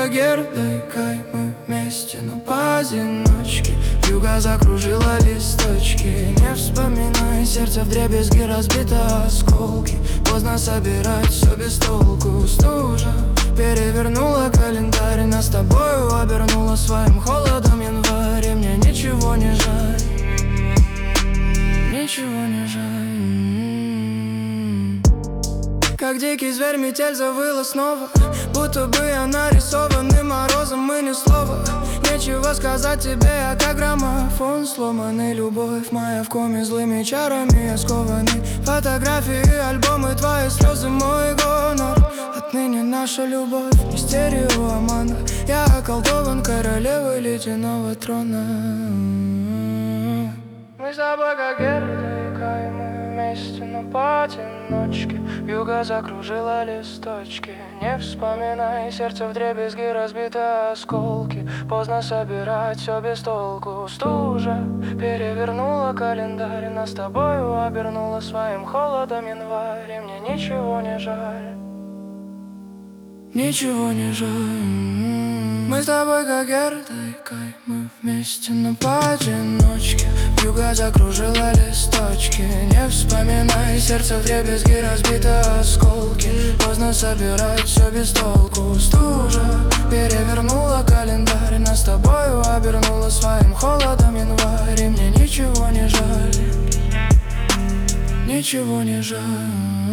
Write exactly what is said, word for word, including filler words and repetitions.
Гердой, мы вместе, но поодиночке. Вьюга закружила листочки. Не вспоминай, сердце вдребезги разбито осколки. Поздно собирать все без толку. Стужа перевернула календарь, нас с тобою обернула своим холодом январь. И мне ничего не жаль, ничего не жаль. Как дикий зверь метель завыла снова, будто бы я нарисованный морозом и ни слова. Нечего сказать тебе, я как граммофон сломанный. Любовь моя в коме, злыми чарами я скованный. Фотографии, альбомы, твои слезы, мой гонор. Отныне наша любовь не стереоомана. Я околдован королевой ледяного трона. Мы с тобой как Герда и мы вместе, но поодиночке. Вьюга закружила листочки. Не вспоминай, сердце вдребезги разбито осколки. Поздно собирать все без толку. Стужа перевернула календарь, нас с тобою обернула своим холодом январь. И мне ничего не жаль, ничего не жаль. Мы с тобой как Герда и Кай, мы вместе, но поодиночке. Вьюга закружила листочки. Не вспоминай, сердце вдребезги разбито осколки. Поздно собирать все без толку. Стужа перевернула календарь, нас с тобою обернула своим холодом январь. И мне ничего не жаль, ничего не жаль.